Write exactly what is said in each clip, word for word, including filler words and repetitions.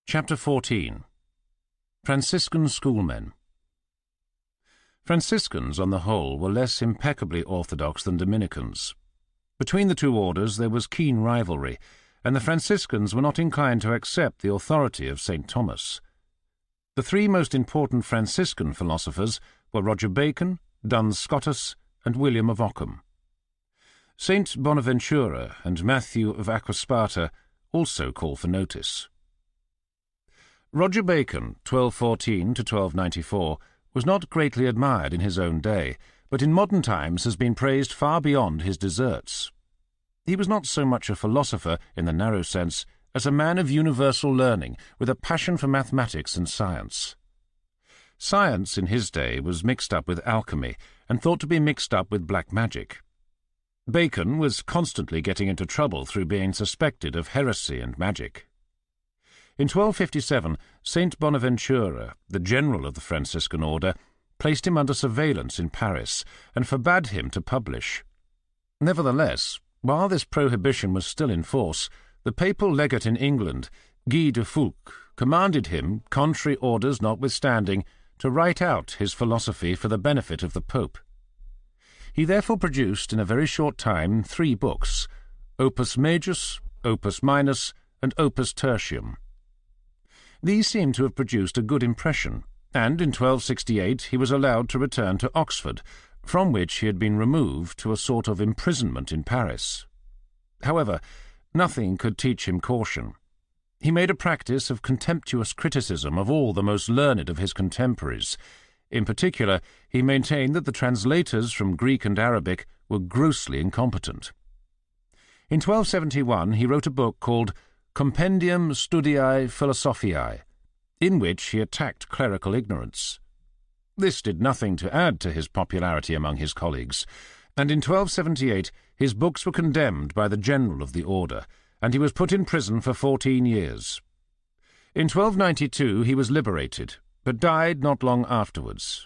Chapter fourteen. Franciscan Schoolmen. Franciscans, on the whole, were less impeccably orthodox than Dominicans. Between the two orders there was keen rivalry, and the Franciscans were not inclined to accept the authority of Saint Thomas. The three most important Franciscan philosophers were Roger Bacon, Duns Scotus, and William of Ockham. Saint Bonaventura and Matthew of Aquasparta also call for notice. Roger Bacon, twelve fourteen to twelve ninety-four, was not greatly admired in his own day, but in modern times has been praised far beyond his deserts. He was not so much a philosopher in the narrow sense as a man of universal learning with a passion for mathematics and science. Science in his day was mixed up with alchemy and thought to be mixed up with black magic. Bacon was constantly getting into trouble through being suspected of heresy and magic. In twelve fifty-seven, Saint Bonaventura, the general of the Franciscan order, placed him under surveillance in Paris and forbade him to publish. Nevertheless, while this prohibition was still in force, the papal legate in England, Guy de Fouques, commanded him, contrary orders notwithstanding, to write out his philosophy for the benefit of the Pope. He therefore produced in a very short time three books, Opus Majus, Opus Minus, and Opus Tertium. These seem to have produced a good impression, and in twelve sixty-eight he was allowed to return to Oxford, from which he had been removed to a sort of imprisonment in Paris. However, nothing could teach him caution. He made a practice of contemptuous criticism of all the most learned of his contemporaries. In particular, he maintained that the translators from Greek and Arabic were grossly incompetent. In twelve seventy-one he wrote a book called Compendium Studiae Philosophiae, in which he attacked clerical ignorance. This did nothing to add to his popularity among his colleagues, and in twelve seventy-eight his books were condemned by the general of the order, and he was put in prison for fourteen years. In twelve ninety-two he was liberated, but died not long afterwards.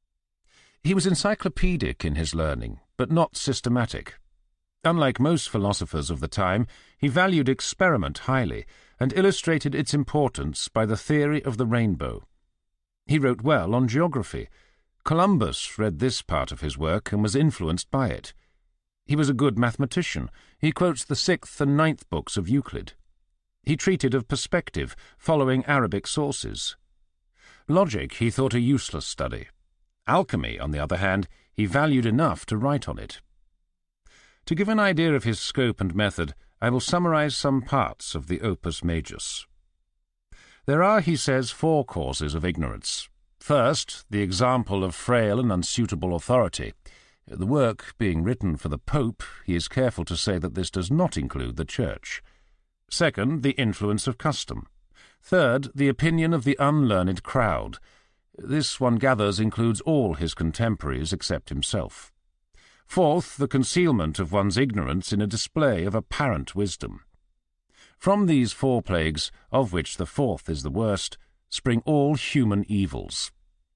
He was encyclopedic in his learning, but not systematic. Unlike most philosophers of the time, he valued experiment highly, and illustrated its importance by the theory of the rainbow. He wrote well on geography. Columbus read this part of his work and was influenced by it. He was a good mathematician. He quotes the sixth and ninth books of Euclid. He treated of perspective, following Arabic sources. Logic he thought a useless study. Alchemy, on the other hand, he valued enough to write on it. To give an idea of his scope and method, I will summarize some parts of the Opus Majus. There are, he says, four causes of ignorance. First, the example of frail and unsuitable authority. The work being written for the Pope, he is careful to say that this does not include the Church. Second, the influence of custom. Third, the opinion of the unlearned crowd. This, one gathers, includes all his contemporaries except himself. Fourth, the concealment of one's ignorance in a display of apparent wisdom. From these four plagues, of which the fourth is the worst, spring all human evils.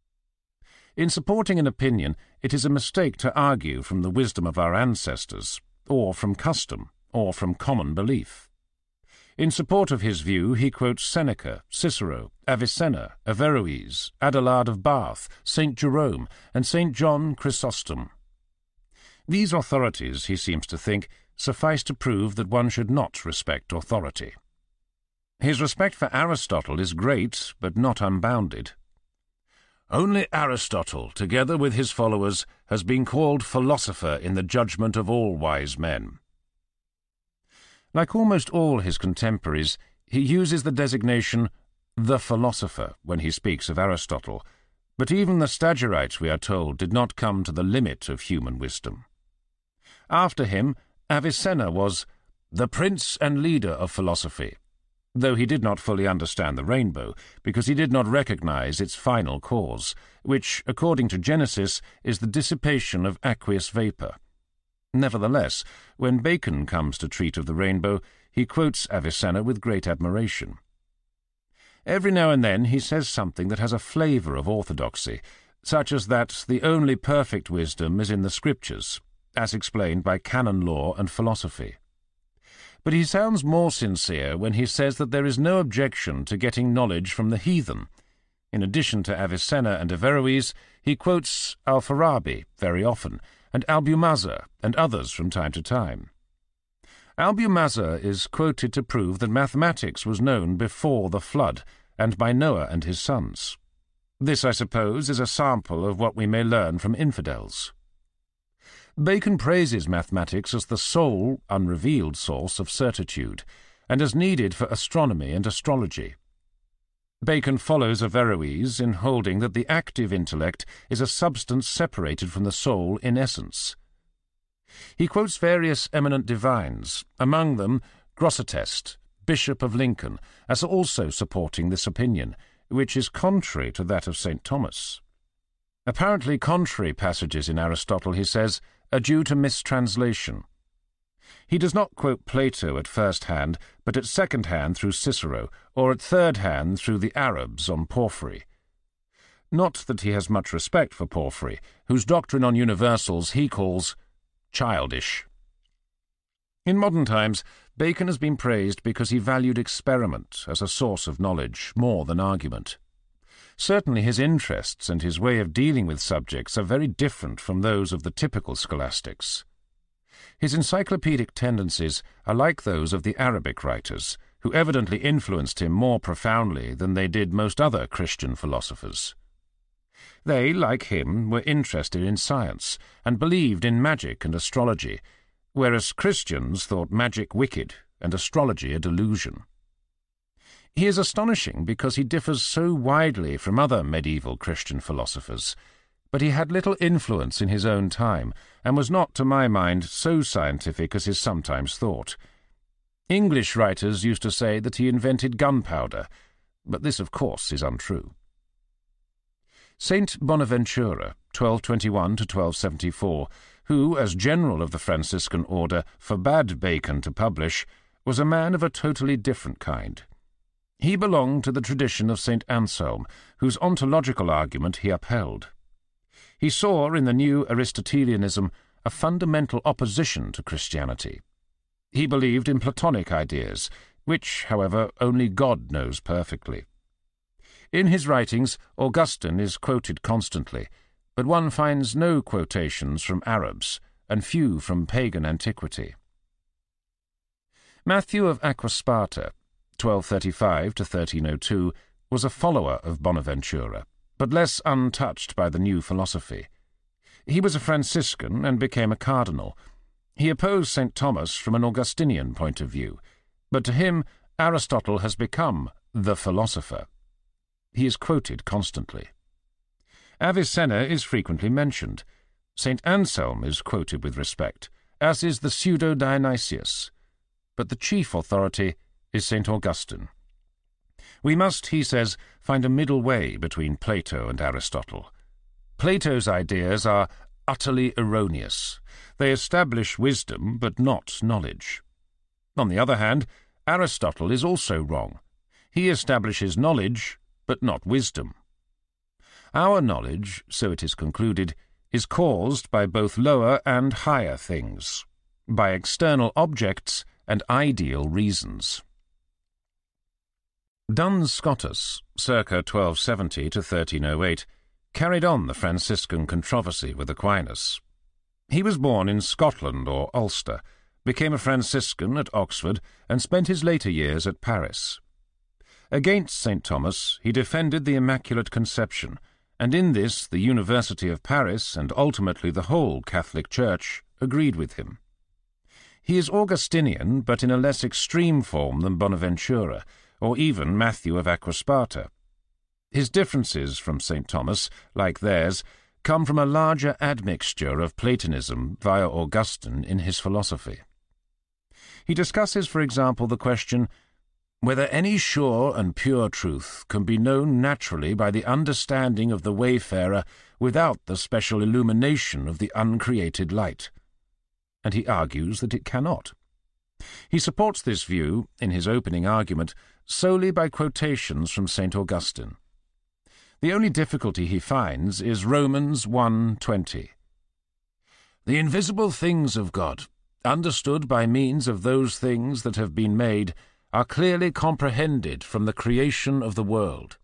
In supporting an opinion, it is a mistake to argue from the wisdom of our ancestors, or from custom, or from common belief. In support of his view, he quotes Seneca, Cicero, Avicenna, Averroes, Adelard of Bath, Saint Jerome, and Saint John Chrysostom. These authorities, he seems to think, suffice to prove that one should not respect authority. His respect for Aristotle is great, but not unbounded. Only Aristotle, together with his followers, has been called philosopher in the judgment of all wise men. Like almost all his contemporaries, he uses the designation the philosopher when he speaks of Aristotle, but even the Stagirites, we are told, did not come to the limit of human wisdom. After him, Avicenna was the prince and leader of philosophy, though he did not fully understand the rainbow, because he did not recognize its final cause, which, according to Genesis, is the dissipation of aqueous vapor. Nevertheless, when Bacon comes to treat of the rainbow, he quotes Avicenna with great admiration. Every now and then he says something that has a flavor of orthodoxy, such as that the only perfect wisdom is in the Scriptures, as explained by canon law and philosophy. but he sounds more sincere when he says that there is no objection to getting knowledge from the heathen. In addition to Avicenna and Averroes, he quotes Al-Farabi very often, and Albumazar and others from time to time. Albumazar is quoted to prove that mathematics was known before the flood, and by Noah and his sons. This, I suppose, is a sample of what we may learn from infidels. Bacon praises mathematics as the sole, unrevealed source of certitude, and as needed for astronomy and astrology. Bacon follows Averroes in holding that the active intellect is a substance separated from the soul in essence. He quotes various eminent divines, among them Grosseteste, Bishop of Lincoln, as also supporting this opinion, which is contrary to that of Saint Thomas. Apparently contrary passages in Aristotle, he says, are due to mistranslation. He does not quote Plato at first hand, but at second hand through Cicero, or at third hand through the Arabs on Porphyry. Not that he has much respect for Porphyry, whose doctrine on universals he calls childish. In modern times, Bacon has been praised because he valued experiment as a source of knowledge more than argument. Certainly his interests and his way of dealing with subjects are very different from those of the typical scholastics. His encyclopedic tendencies are like those of the Arabic writers, who evidently influenced him more profoundly than they did most other Christian philosophers. They, like him, were interested in science and believed in magic and astrology, whereas Christians thought magic wicked and astrology a delusion. He is astonishing because he differs so widely from other medieval Christian philosophers, but he had little influence in his own time, and was not, to my mind, so scientific as is sometimes thought. English writers used to say that he invented gunpowder, but this, of course, is untrue. Saint Bonaventura, twelve twenty-one to twelve seventy-four, who, as general of the Franciscan order, forbade Bacon to publish, was a man of a totally different kind. He belonged to the tradition of Saint Anselm, whose ontological argument he upheld. He saw in the new Aristotelianism a fundamental opposition to Christianity. He believed in Platonic ideas, which, however, only God knows perfectly. In his writings, Augustine is quoted constantly, but one finds no quotations from Arabs, and few from pagan antiquity. Matthew of Aquasparta, twelve thirty-five to thirteen oh two, was a follower of Bonaventura, but less untouched by the new philosophy. He was a Franciscan and became a cardinal. He opposed Saint Thomas from an Augustinian point of view, but to him Aristotle has become the philosopher. He is quoted constantly. Avicenna is frequently mentioned. Saint Anselm is quoted with respect, as is the Pseudo-Dionysius, but the chief authority is Saint Augustine. We must, he says, find a middle way between Plato and Aristotle. Plato's ideas are utterly erroneous. They establish wisdom, but not knowledge. On the other hand, Aristotle is also wrong. He establishes knowledge, but not wisdom. Our knowledge, so it is concluded, is caused by both lower and higher things, by external objects and ideal reasons. Duns Scotus, circa twelve seventy to thirteen oh eight, carried on the Franciscan controversy with Aquinas. He was born in Scotland or Ulster, became a Franciscan at Oxford, and spent his later years at Paris. Against Saint Thomas he defended the Immaculate Conception, and in this the University of Paris and ultimately the whole Catholic Church agreed with him. He is Augustinian, but in a less extreme form than Bonaventura, or even Matthew of Aquasparta. His differences from Saint Thomas, like theirs, come from a larger admixture of Platonism via Augustine in his philosophy. He discusses, for example, the question whether any sure and pure truth can be known naturally by the understanding of the wayfarer without the special illumination of the uncreated light. And he argues that it cannot. He supports this view, in his opening argument, solely by quotations from Saint Augustine. The only difficulty he finds is Romans one twenty. The invisible things of God, understood by means of those things that have been made, are clearly comprehended from the creation of the world.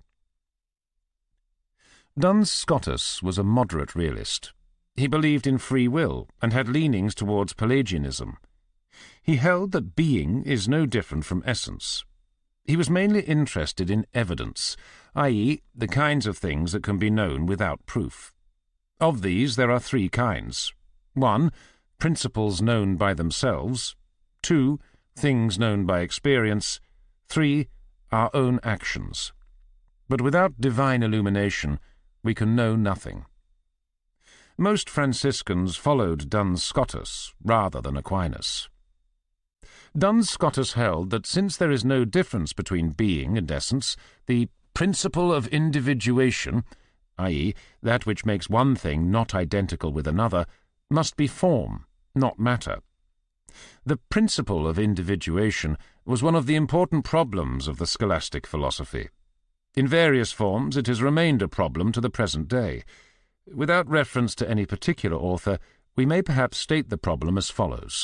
Duns Scotus was a moderate realist. He believed in free will and had leanings towards Pelagianism. He held that being is no different from essence. He was mainly interested in evidence, that is, the kinds of things that can be known without proof. Of these there are three kinds. One, principles known by themselves. Two, things known by experience. Three, our own actions. But without divine illumination, we can know nothing. Most Franciscans followed Duns Scotus rather than Aquinas. Duns Scotus held that since there is no difference between being and essence, the principle of individuation, that is, that which makes one thing not identical with another, must be form, not matter. The principle of individuation was one of the important problems of the scholastic philosophy. In various forms it has remained a problem to the present day. Without reference to any particular author, we may perhaps state the problem as follows.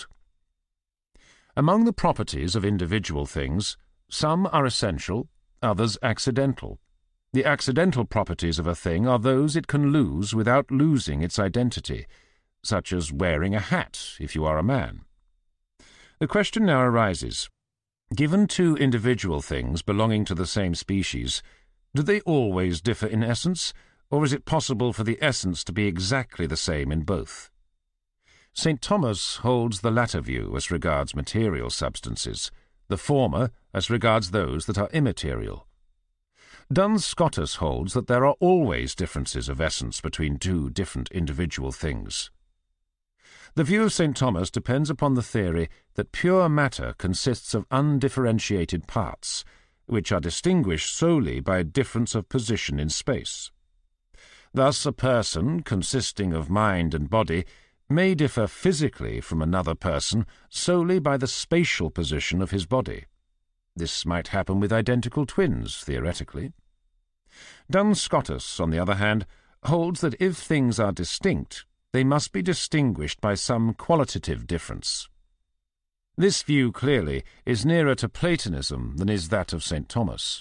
Among the properties of individual things, some are essential, others accidental. The accidental properties of a thing are those it can lose without losing its identity, such as wearing a hat if you are a man. The question now arises, given two individual things belonging to the same species, do they always differ in essence, or is it possible for the essence to be exactly the same in both? Saint Thomas holds the latter view as regards material substances, the former as regards those that are immaterial. Duns Scotus holds that there are always differences of essence between two different individual things. The view of Saint Thomas depends upon the theory that pure matter consists of undifferentiated parts, which are distinguished solely by a difference of position in space. Thus a person, consisting of mind and body, may differ physically from another person solely by the spatial position of his body. This might happen with identical twins, theoretically. Duns Scotus, on the other hand, holds that if things are distinct, they must be distinguished by some qualitative difference. This view, clearly, is nearer to Platonism than is that of Saint Thomas.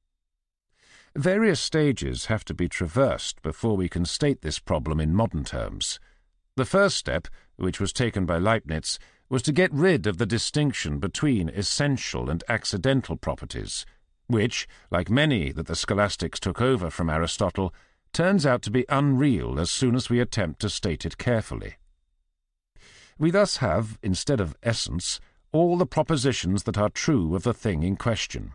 Various stages have to be traversed before we can state this problem in modern terms. The first step, which was taken by Leibniz, was to get rid of the distinction between essential and accidental properties, which, like many that the scholastics took over from Aristotle, turns out to be unreal as soon as we attempt to state it carefully. We thus have, instead of essence, all the propositions that are true of the thing in question.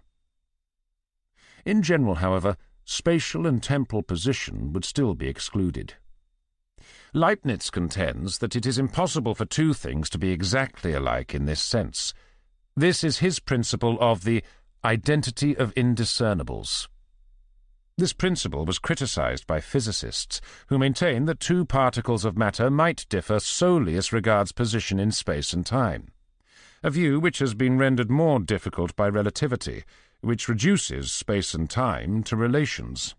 In general, however, spatial and temporal position would still be excluded. Leibniz contends that it is impossible for two things to be exactly alike in this sense. This is his principle of the identity of indiscernibles. This principle was criticized by physicists, who maintain that two particles of matter might differ solely as regards position in space and time, a view which has been rendered more difficult by relativity, which reduces space and time to relations.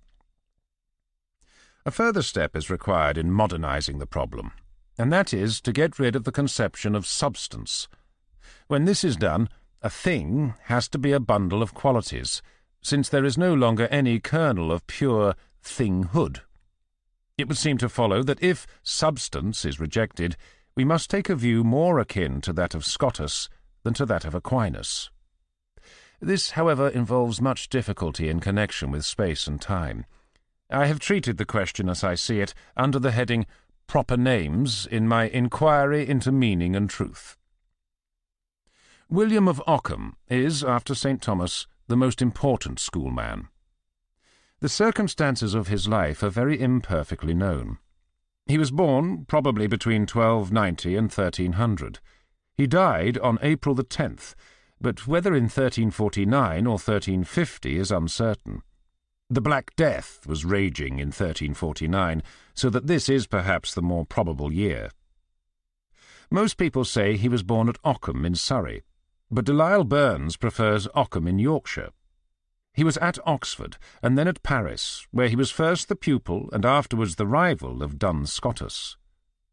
A further step is required in modernizing the problem, and that is to get rid of the conception of substance. When this is done, a thing has to be a bundle of qualities, since there is no longer any kernel of pure thinghood. It would seem to follow that if substance is rejected, we must take a view more akin to that of Scotus than to that of Aquinas. This, however, involves much difficulty in connection with space and time. I have treated the question as I see it under the heading Proper Names in my Inquiry into Meaning and Truth. William of Ockham is, after Saint Thomas, the most important schoolman. The circumstances of his life are very imperfectly known. He was born probably between twelve ninety and thirteen hundred. He died on April the tenth, but whether in thirteen forty-nine or thirteen fifty is uncertain. The Black Death was raging in thirteen forty-nine, so that this is perhaps the more probable year. Most people say he was born at Ockham in Surrey, but Delisle Burns prefers Ockham in Yorkshire. He was at Oxford, and then at Paris, where he was first the pupil and afterwards the rival of Duns Scotus.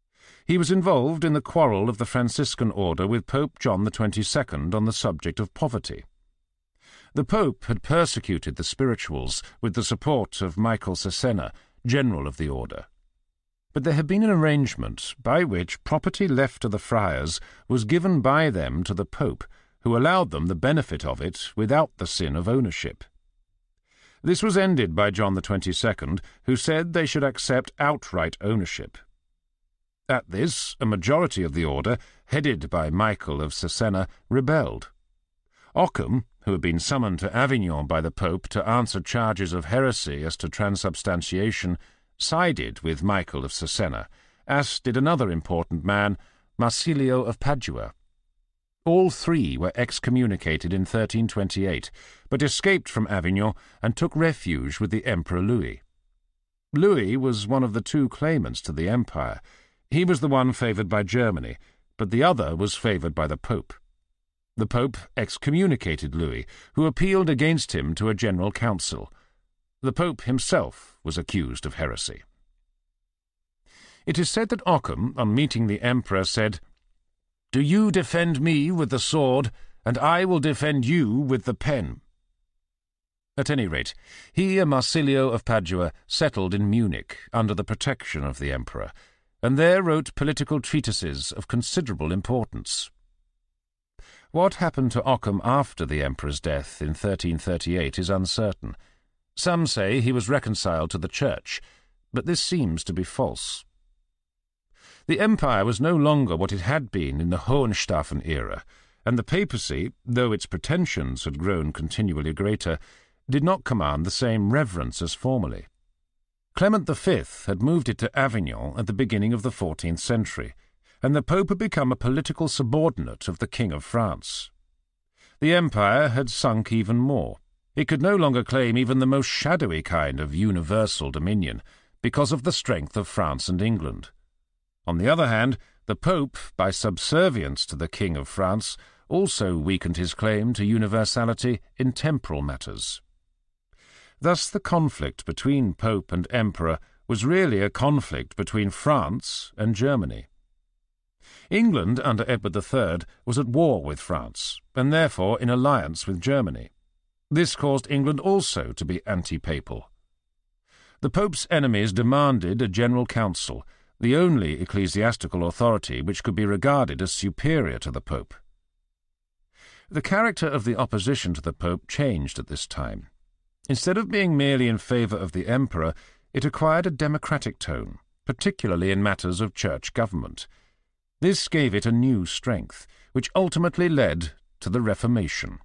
He was involved in the quarrel of the Franciscan order with Pope John the twenty-second on the subject of poverty. The Pope had persecuted the spirituals with the support of Michael Cesena, general of the order. But there had been an arrangement by which property left to the friars was given by them to the Pope, who allowed them the benefit of it without the sin of ownership. This was ended by John the twenty-second, who said they should accept outright ownership. At this, a majority of the order, headed by Michael of Cesena, rebelled. Occam, who had been summoned to Avignon by the Pope to answer charges of heresy as to transubstantiation, sided with Michael of Cesena, as did another important man, Marsilio of Padua. All three were excommunicated in thirteen twenty-eight, but escaped from Avignon and took refuge with the Emperor Louis. Louis was one of the two claimants to the empire. He was the one favoured by Germany, but the other was favoured by the Pope. The Pope excommunicated Louis, who appealed against him to a general council. The Pope himself was accused of heresy. It is said that Occam, on meeting the emperor, said, "Do you defend me with the sword, and I will defend you with the pen." At any rate, he and Marsilio of Padua settled in Munich under the protection of the emperor, and there wrote political treatises of considerable importance. What happened to Occam after the emperor's death in thirteen thirty-eight is uncertain. Some say he was reconciled to the Church, but this seems to be false. The empire was no longer what it had been in the Hohenstaufen era, and the papacy, though its pretensions had grown continually greater, did not command the same reverence as formerly. Clement the Fifth had moved it to Avignon at the beginning of the fourteenth century, and the Pope had become a political subordinate of the King of France. The empire had sunk even more. It could no longer claim even the most shadowy kind of universal dominion, because of the strength of France and England. On the other hand, the Pope, by subservience to the King of France, also weakened his claim to universality in temporal matters. Thus the conflict between Pope and Emperor was really a conflict between France and Germany. England, under Edward the Third, was at war with France, and therefore in alliance with Germany. This caused England also to be anti-papal. The Pope's enemies demanded a general council, the only ecclesiastical authority which could be regarded as superior to the Pope. The character of the opposition to the Pope changed at this time. Instead of being merely in favour of the Emperor, it acquired a democratic tone, particularly in matters of church government. This gave it a new strength, which ultimately led to the Reformation.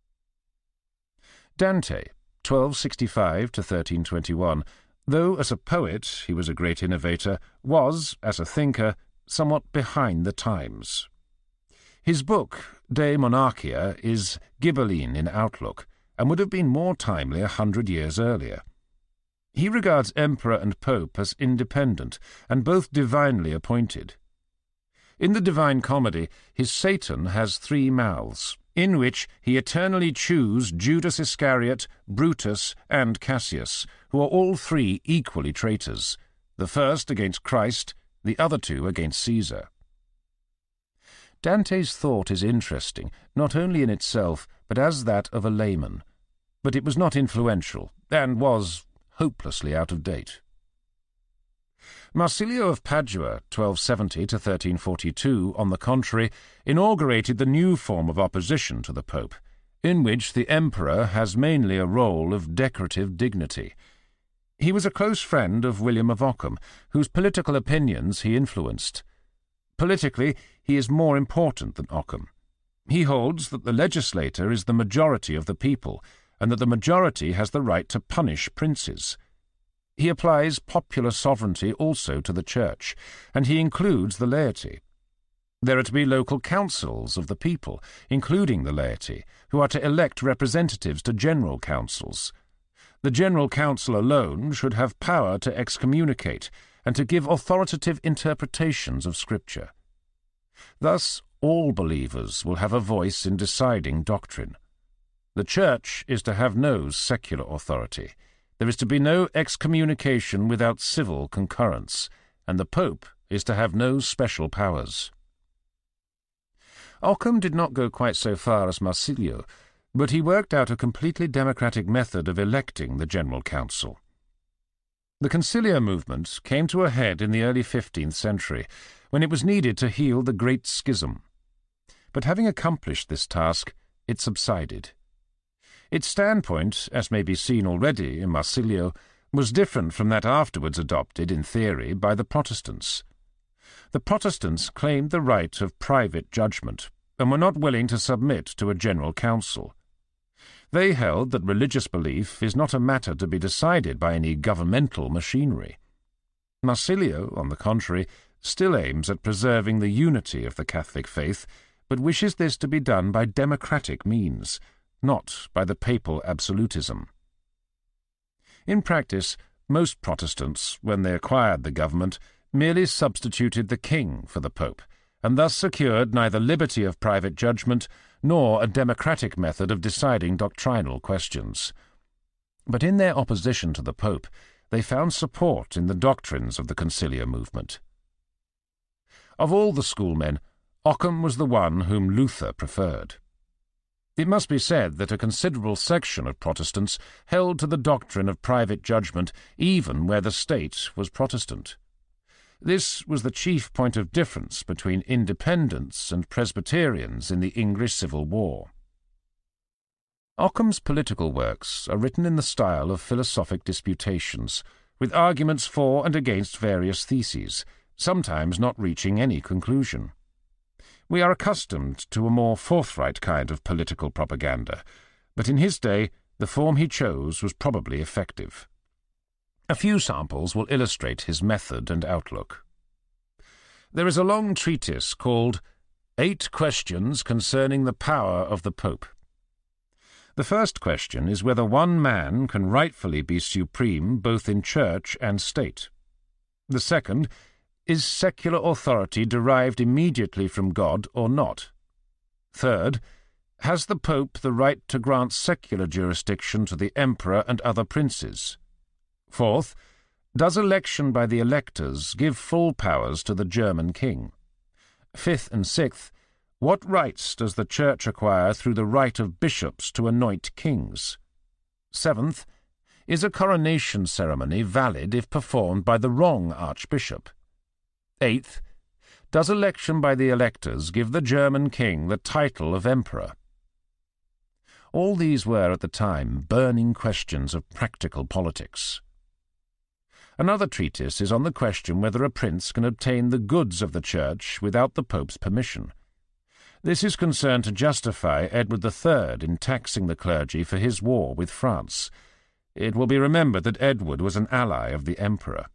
Dante, twelve sixty-five to thirteen twenty-one, though as a poet he was a great innovator, was, as a thinker, somewhat behind the times. His book, De Monarchia, is Ghibelline in outlook, and would have been more timely a hundred years earlier. He regards Emperor and Pope as independent, and both divinely appointed. In the Divine Comedy, his Satan has three mouths, in which he eternally chews Judas Iscariot, Brutus, and Cassius, who are all three equally traitors, the first against Christ, the other two against Caesar. Dante's thought is interesting, not only in itself, but as that of a layman, but it was not influential, and was hopelessly out of date. Marsilio of Padua, twelve seventy to thirteen forty-two, on the contrary, inaugurated the new form of opposition to the Pope, in which the Emperor has mainly a role of decorative dignity. He was a close friend of William of Ockham, whose political opinions he influenced. Politically, he is more important than Ockham. He holds that the legislator is the majority of the people, and that the majority has the right to punish princes. He applies popular sovereignty also to the Church, and he includes the laity. There are to be local councils of the people, including the laity, who are to elect representatives to general councils. The general council alone should have power to excommunicate and to give authoritative interpretations of Scripture. Thus, all believers will have a voice in deciding doctrine. The Church is to have no secular authority. There is to be no excommunication without civil concurrence, and the Pope is to have no special powers. Occam did not go quite so far as Marsilio, but he worked out a completely democratic method of electing the General Council. The conciliar movement came to a head in the early fifteenth century, when it was needed to heal the Great Schism. But having accomplished this task, it subsided. Its standpoint, as may be seen already in Marsilio, was different from that afterwards adopted in theory by the Protestants. The Protestants claimed the right of private judgment, and were not willing to submit to a general council. They held that religious belief is not a matter to be decided by any governmental machinery. Marsilio, on the contrary, still aims at preserving the unity of the Catholic faith, but wishes this to be done by democratic means, not by the papal absolutism. In practice, most Protestants, when they acquired the government, merely substituted the king for the pope, and thus secured neither liberty of private judgment nor a democratic method of deciding doctrinal questions. But in their opposition to the pope, they found support in the doctrines of the conciliar movement. Of all the schoolmen, Occam was the one whom Luther preferred. It must be said that a considerable section of Protestants held to the doctrine of private judgment even where the state was Protestant. This was the chief point of difference between Independents and Presbyterians in the English Civil War. Occam's political works are written in the style of philosophic disputations, with arguments for and against various theses, sometimes not reaching any conclusion. We are accustomed to a more forthright kind of political propaganda, but in his day the form he chose was probably effective. A few samples will illustrate his method and outlook. There is a long treatise called Eight Questions Concerning the Power of the Pope. The first question is whether one man can rightfully be supreme both in church and state. The second, is secular authority derived immediately from God or not? Third, has the Pope the right to grant secular jurisdiction to the Emperor and other princes? Fourth, does election by the electors give full powers to the German king? Fifth and sixth, what rights does the Church acquire through the right of bishops to anoint kings? Seventh, is a coronation ceremony valid if performed by the wrong archbishop? Eighth, does election by the electors give the German king the title of emperor? All these were, at the time, burning questions of practical politics. Another treatise is on the question whether a prince can obtain the goods of the Church without the Pope's permission. This is concerned to justify Edward the Third in taxing the clergy for his war with France. It will be remembered that Edward was an ally of the Emperor.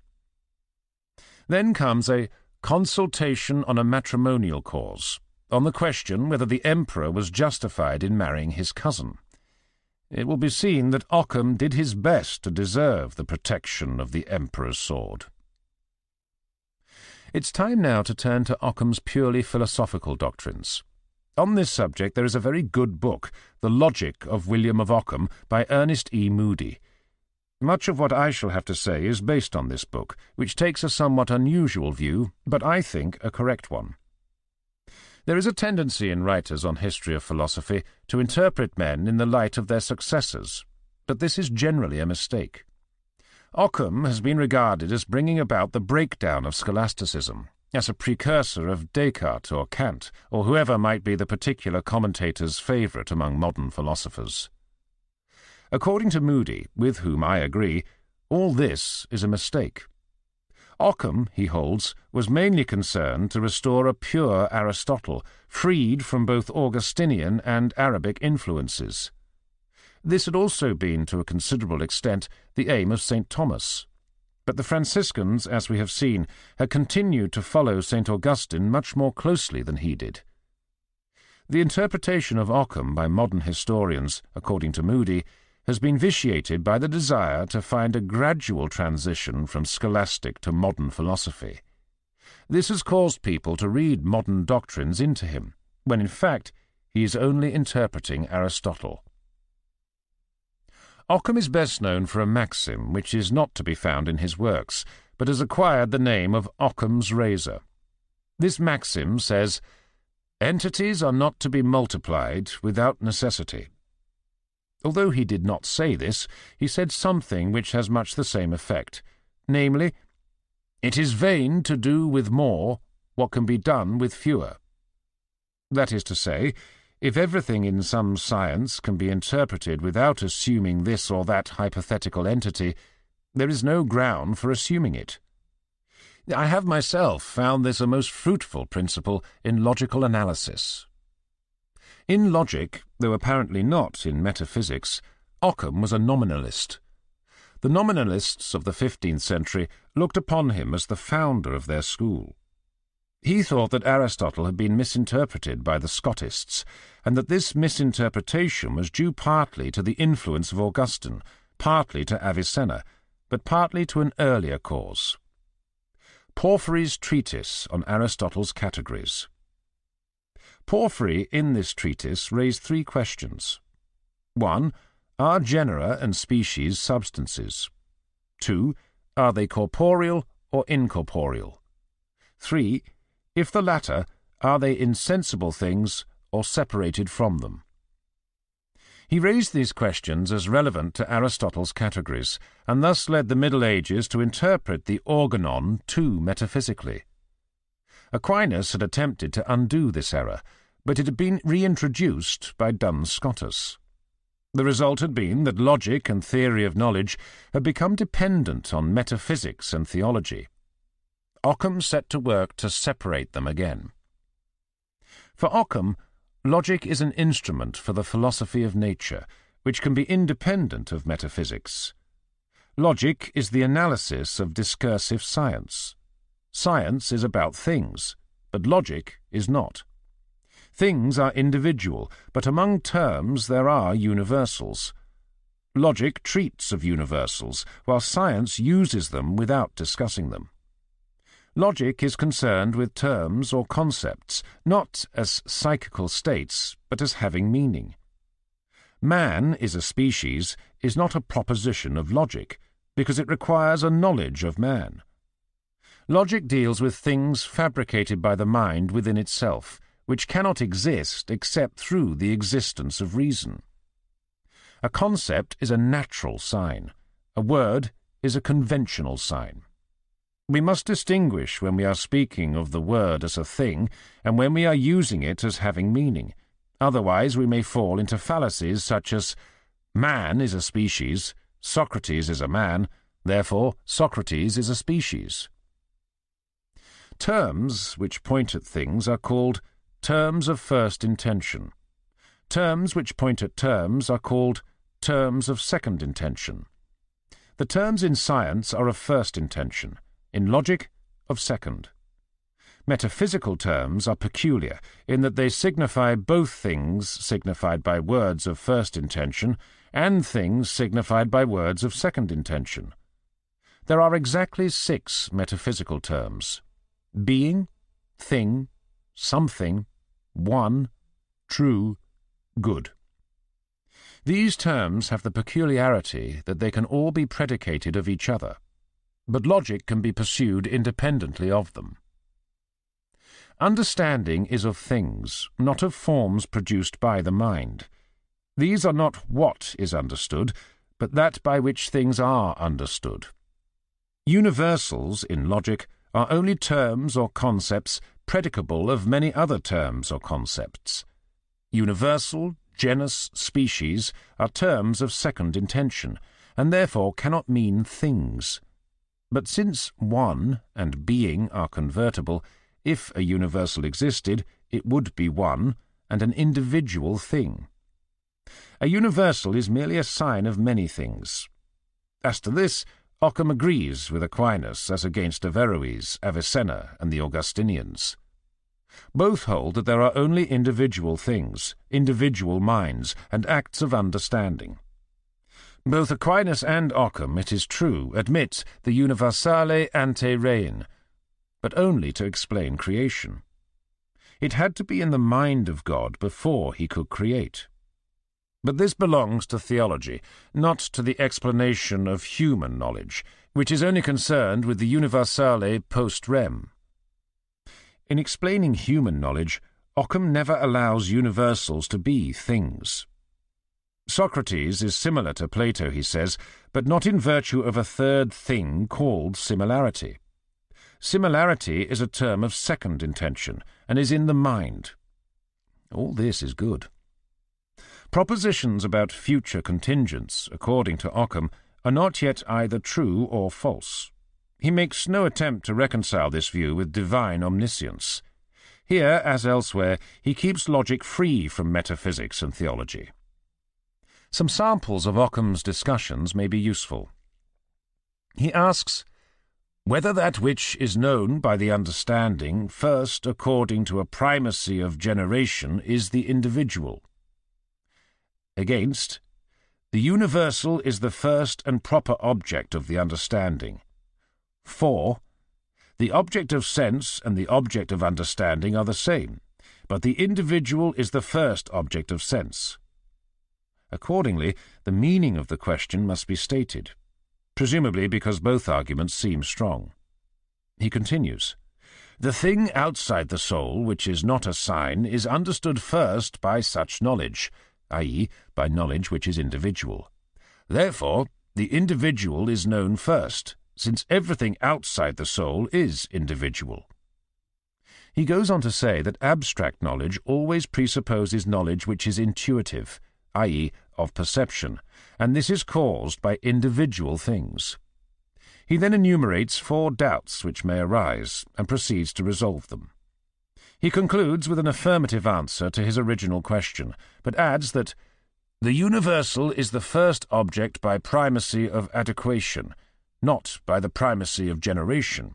Then comes a consultation on a matrimonial cause, on the question whether the Emperor was justified in marrying his cousin. It will be seen that Occam did his best to deserve the protection of the Emperor's sword. It's time now to turn to Occam's purely philosophical doctrines. On this subject there is a very good book, The Logic of William of Occam, by Ernest E. Moody. Much of what I shall have to say is based on this book, which takes a somewhat unusual view, but I think a correct one. There is a tendency in writers on history of philosophy to interpret men in the light of their successors, but this is generally a mistake. Occam has been regarded as bringing about the breakdown of scholasticism, as a precursor of Descartes or Kant, or whoever might be the particular commentator's favourite among modern philosophers. According to Moody, with whom I agree, all this is a mistake. Occam, he holds, was mainly concerned to restore a pure Aristotle, freed from both Augustinian and Arabic influences. This had also been, to a considerable extent, the aim of Saint Thomas. But the Franciscans, as we have seen, had continued to follow Saint Augustine much more closely than he did. The interpretation of Occam by modern historians, according to Moody, has been vitiated by the desire to find a gradual transition from scholastic to modern philosophy. This has caused people to read modern doctrines into him, when in fact he is only interpreting Aristotle. Occam is best known for a maxim which is not to be found in his works, but has acquired the name of Occam's razor. This maxim says, "Entities are not to be multiplied without necessity." Although he did not say this, he said something which has much the same effect, namely, "It is vain to do with more what can be done with fewer." That is to say, if everything in some science can be interpreted without assuming this or that hypothetical entity, there is no ground for assuming it. I have myself found this a most fruitful principle in logical analysis. In logic, though apparently not in metaphysics, Occam was a nominalist. The nominalists of the fifteenth century looked upon him as the founder of their school. He thought that Aristotle had been misinterpreted by the Scotists, and that this misinterpretation was due partly to the influence of Augustine, partly to Avicenna, but partly to an earlier cause. Porphyry's treatise on Aristotle's categories. Porphyry, in this treatise, raised three questions. One, are genera and species substances? Two, are they corporeal or incorporeal? Three, if the latter, are they insensible things or separated from them? He raised these questions as relevant to Aristotle's categories, and thus led the Middle Ages to interpret the organon too metaphysically. Aquinas had attempted to undo this error, but it had been reintroduced by Duns Scotus. The result had been that logic and theory of knowledge had become dependent on metaphysics and theology. Occam set to work to separate them again. For Occam, logic is an instrument for the philosophy of nature, which can be independent of metaphysics. Logic is the analysis of discursive science. Science is about things, but logic is not. Things are individual, but among terms there are universals. Logic treats of universals, while science uses them without discussing them. Logic is concerned with terms or concepts, not as psychical states, but as having meaning. Man is a species is not a proposition of logic, because it requires a knowledge of man. Logic deals with things fabricated by the mind within itself, which cannot exist except through the existence of reason. A concept is a natural sign. A word is a conventional sign. We must distinguish when we are speaking of the word as a thing and when we are using it as having meaning. Otherwise we may fall into fallacies such as, man is a species, Socrates is a man, therefore Socrates is a species. Terms which point at things are called terms of first intention. Terms which point at terms are called terms of second intention. The terms in science are of first intention, in logic, of second. Metaphysical terms are peculiar in that they signify both things signified by words of first intention and things signified by words of second intention. There are exactly six metaphysical terms: being, thing, something, one, true, good. These terms have the peculiarity that they can all be predicated of each other, but logic can be pursued independently of them. Understanding is of things, not of forms produced by the mind. These are not what is understood, but that by which things are understood. Universals, in logic, are only terms or concepts predicable of many other terms or concepts. Universal, genus, species are terms of second intention, and therefore cannot mean things. But since one and being are convertible, if a universal existed, it would be one, and an individual thing. A universal is merely a sign of many things. As to this, Occam agrees with Aquinas as against Averroes, Avicenna, and the Augustinians. Both hold that there are only individual things, individual minds, and acts of understanding. Both Aquinas and Occam, it is true, admit the universale ante rein, but only to explain creation. It had to be in the mind of God before he could create. But this belongs to theology, not to the explanation of human knowledge, which is only concerned with the universale post rem. In explaining human knowledge, Occam never allows universals to be things. Socrates is similar to Plato, he says, but not in virtue of a third thing called similarity. Similarity is a term of second intention, and is in the mind. All this is good. Propositions about future contingents, according to Occam, are not yet either true or false. He makes no attempt to reconcile this view with divine omniscience. Here, as elsewhere, he keeps logic free from metaphysics and theology. Some samples of Occam's discussions may be useful. He asks, whether that which is known by the understanding first according to a primacy of generation is the individual. Against, the universal is the first and proper object of the understanding. For, the object of sense and the object of understanding are the same, but the individual is the first object of sense. Accordingly, the meaning of the question must be stated, presumably because both arguments seem strong. He continues, the thing outside the soul, which is not a sign, is understood first by such knowledge, that is, by knowledge which is individual. Therefore, the individual is known first, since everything outside the soul is individual. He goes on to say that abstract knowledge always presupposes knowledge which is intuitive, that is, of perception, and this is caused by individual things. He then enumerates four doubts which may arise, and proceeds to resolve them. He concludes with an affirmative answer to his original question, but adds that the universal is the first object by primacy of adequation, not by the primacy of generation.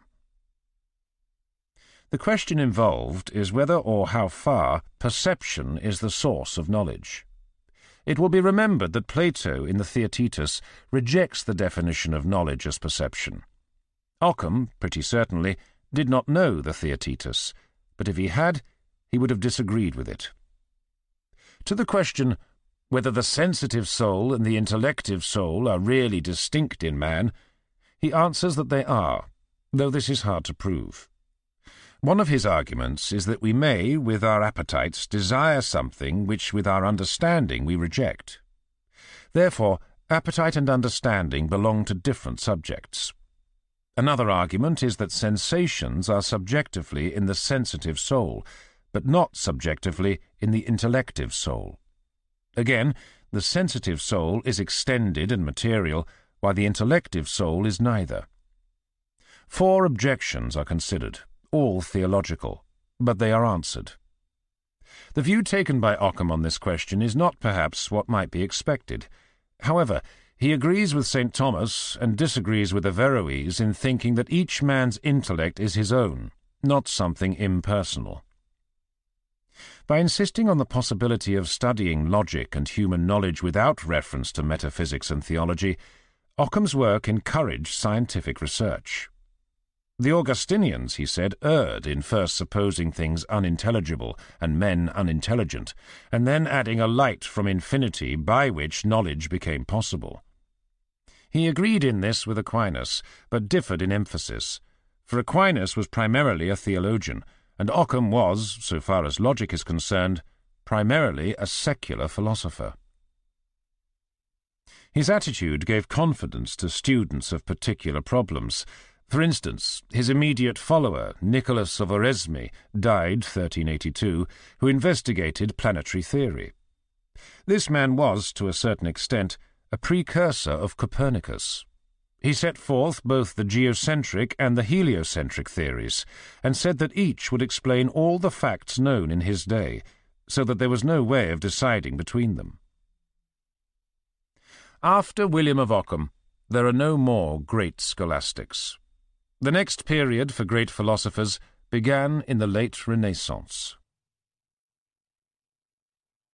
The question involved is whether or how far perception is the source of knowledge. It will be remembered that Plato, in the Theaetetus, rejects the definition of knowledge as perception. Occam, pretty certainly, did not know the Theaetetus, but if he had, he would have disagreed with it. To the question whether the sensitive soul and the intellective soul are really distinct in man, he answers that they are, though this is hard to prove. One of his arguments is that we may, with our appetites, desire something which with our understanding we reject. Therefore, appetite and understanding belong to different subjects. Another argument is that sensations are subjectively in the sensitive soul, but not subjectively in the intellective soul. Again, the sensitive soul is extended and material, while the intellective soul is neither. Four objections are considered, all theological, but they are answered. The view taken by Occam on this question is not perhaps what might be expected. However, he agrees with Saint Thomas and disagrees with Averroes in thinking that each man's intellect is his own, not something impersonal. By insisting on the possibility of studying logic and human knowledge without reference to metaphysics and theology, Occam's work encouraged scientific research. The Augustinians, he said, erred in first supposing things unintelligible and men unintelligent, and then adding a light from infinity by which knowledge became possible. He agreed in this with Aquinas, but differed in emphasis, for Aquinas was primarily a theologian, and Occam was, so far as logic is concerned, primarily a secular philosopher. His attitude gave confidence to students of particular problems. For instance, his immediate follower, Nicholas of Oresme, died thirteen eighty-two, who investigated planetary theory. This man was, to a certain extent, a precursor of Copernicus. He set forth both the geocentric and the heliocentric theories, and said that each would explain all the facts known in his day, so that there was no way of deciding between them. After William of Occam, there are no more great scholastics. The next period for great philosophers began in the late Renaissance.